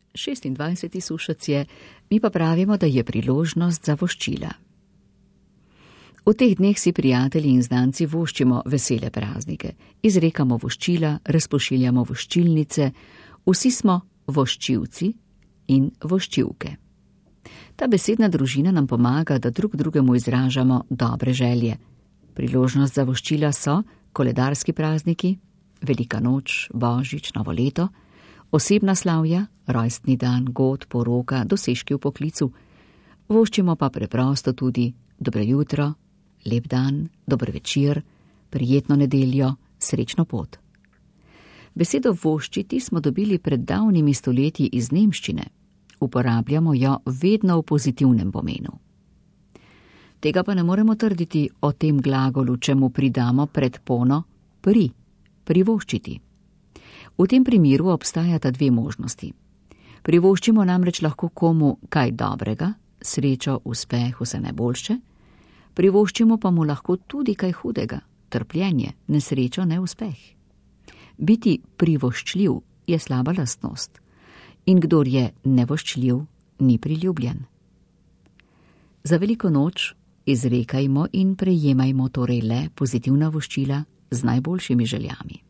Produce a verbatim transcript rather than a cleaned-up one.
šestindvajseti sušec je, mi pa pravimo, da je priložnost za voščila. V teh dneh si prijatelji in znanci voščimo vesele praznike, izrekamo voščila, razpošiljamo voščilnice, vsi smo voščivci in voščivke. Ta besedna družina nam pomaga, da drug drugemu izražamo dobre želje. Priložnost za voščila so koledarski prazniki, velika noč, božič, novo leto, osebna slavja, rojstni dan, god, poroka, dosežki v poklicu. Voščimo pa preprosto tudi dobro jutro, lep dan, dober večer, prijetno nedeljo, srečno pot. Besedo voščiti smo dobili pred davnimi stoletji iz nemščine. Uporabljamo jo vedno v pozitivnem pomenu. Tega pa ne moremo trditi o tem glagolu, čemu pridamo predpono pri, privoščiti. V tem primeru obstajata dve možnosti. Privoščimo namreč lahko komu kaj dobrega, srečo, uspeh, vse najboljše, privoščimo pa mu lahko tudi kaj hudega, trpljenje, nesrečo, neuspeh. Biti privoščljiv je slaba lastnost. In kdor je nevoščljiv, ni priljubljen. Za veliko noč izrekajmo in prejemajmo torej le pozitivna voščila z najboljšimi željami.